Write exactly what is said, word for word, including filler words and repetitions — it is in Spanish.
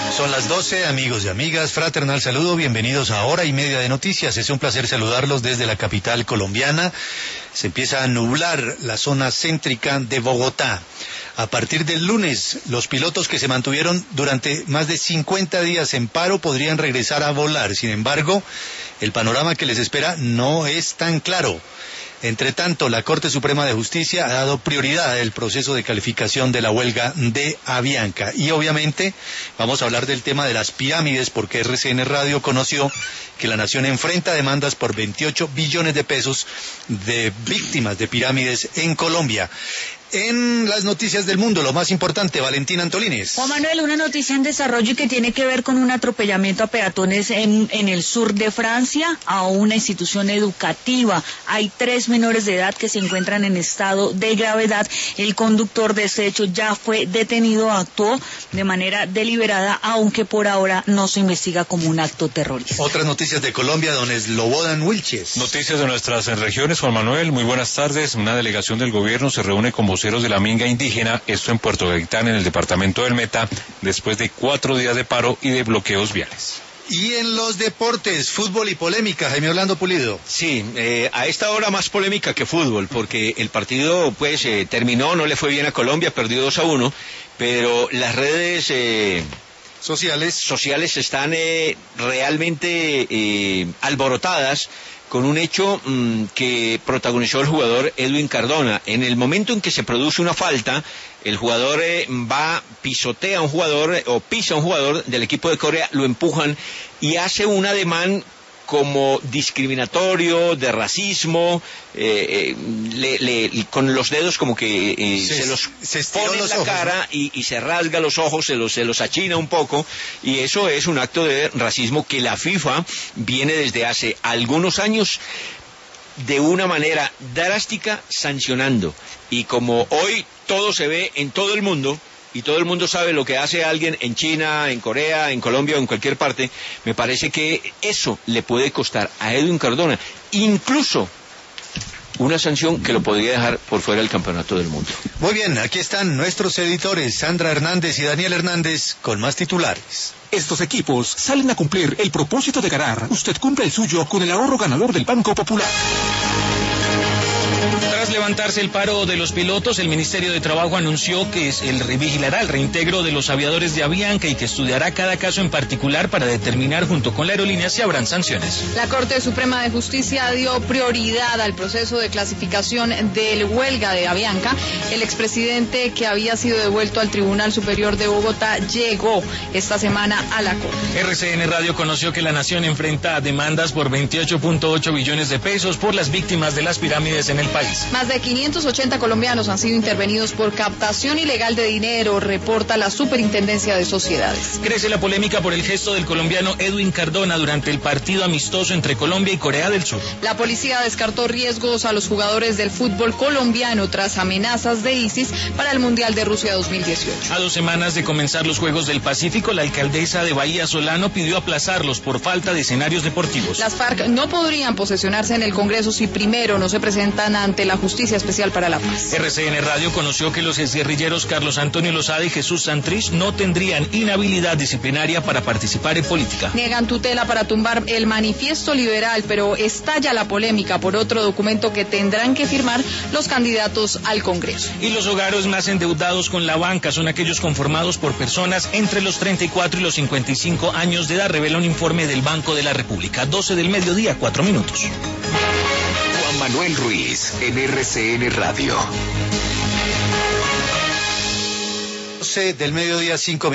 Son las doce, amigos y amigas, fraternal saludo, bienvenidos a Hora y Media de Noticias. Es un placer saludarlos desde la capital colombiana. Se empieza a nublar la zona céntrica de Bogotá. A partir del lunes, los pilotos que se mantuvieron durante más de cincuenta días en paro podrían regresar a volar. Sin embargo, el panorama que les espera no es tan claro. Entre tanto, la Corte Suprema de Justicia ha dado prioridad al proceso de calificación de la huelga de Avianca. Y obviamente vamos a hablar del tema de las pirámides, porque R C N Radio conoció que la nación enfrenta demandas por veintiocho billones de pesos de víctimas de pirámides en Colombia. En las noticias del mundo, lo más importante, Valentina Antolínez. Juan Manuel, una noticia en desarrollo y que tiene que ver con un atropellamiento a peatones en, en el sur de Francia, a una institución educativa. Hay tres menores de edad que se encuentran en estado de gravedad. El conductor de este hecho ya fue detenido, actuó de manera deliberada, aunque por ahora no se investiga como un acto terrorista. Otras noticias de Colombia, don Slobodan Wilches. Noticias de nuestras regiones, Juan Manuel, muy buenas tardes. Una delegación del gobierno se reúne con voceros de la minga indígena, esto en Puerto Gaitán, en el departamento del Meta, después de cuatro días de paro y de bloqueos viales. Y en los deportes, fútbol y polémica, Jaime Orlando Pulido. Sí, eh, a esta hora más polémica que fútbol, porque el partido pues eh, terminó, no le fue bien a Colombia, perdió dos a uno, pero las redes eh, sociales sociales están eh, realmente eh, alborotadas con un hecho mmm, que protagonizó el jugador Edwin Cardona. En el momento en que se produce una falta, el jugador eh, va, pisotea a un jugador eh, o pisa a un jugador del equipo de Corea, lo empujan y hace un ademán como discriminatorio, de racismo, eh, eh, le, le, con los dedos como que eh, se, se los se pone en los la ojos, cara, ¿no? y, y se rasga los ojos, se los, se los achina un poco, y eso es un acto de racismo que la FIFA viene desde hace algunos años de una manera drástica sancionando. Y como hoy todo se ve en todo el mundo, y todo el mundo sabe lo que hace alguien en China, en Corea, en Colombia o en cualquier parte, me parece que eso le puede costar a Edwin Cardona incluso una sanción que lo podría dejar por fuera del campeonato del mundo. Muy bien, aquí están nuestros editores, Sandra Hernández y Daniel Hernández, con más titulares. Estos equipos salen a cumplir el propósito de ganar. Usted cumple el suyo con el ahorro ganador del Banco Popular. Tras levantarse el paro de los pilotos, el Ministerio de Trabajo anunció que el vigilará el reintegro de los aviadores de Avianca y que estudiará cada caso en particular para determinar junto con la aerolínea si habrán sanciones. La Corte Suprema de Justicia dio prioridad al proceso de clasificación del huelga de Avianca. El expresidente, que había sido devuelto al Tribunal Superior de Bogotá, llegó esta semana a la Corte. R C N Radio conoció que la nación enfrenta demandas por veintiocho punto ocho billones de pesos por las víctimas de las pirámides en el país. Más de quinientos ochenta colombianos han sido intervenidos por captación ilegal de dinero, reporta la Superintendencia de Sociedades. Crece la polémica por el gesto del colombiano Edwin Cardona durante el partido amistoso entre Colombia y Corea del Sur. La policía descartó riesgos a los jugadores del fútbol colombiano tras amenazas de ISIS para el Mundial de Rusia dos mil dieciocho. A dos semanas de comenzar los Juegos del Pacífico, la alcaldesa de Bahía Solano pidió aplazarlos por falta de escenarios deportivos. Las FARC no podrían posesionarse en el Congreso si primero no se presentan ante la Justicia Especial para la Paz. R C N Radio conoció que los exguerrilleros Carlos Antonio Lozada y Jesús Santrich no tendrían inhabilidad disciplinaria para participar en política. Niegan tutela para tumbar el manifiesto liberal, pero estalla la polémica por otro documento que tendrán que firmar los candidatos al Congreso. Y los hogares más endeudados con la banca son aquellos conformados por personas entre los treinta y cuatro y los cincuenta y cinco años de edad, revela un informe del Banco de la República. doce del mediodía, cuatro minutos. Juan Manuel Ruiz, en R C N Radio. doce del mediodía, cinco minutos.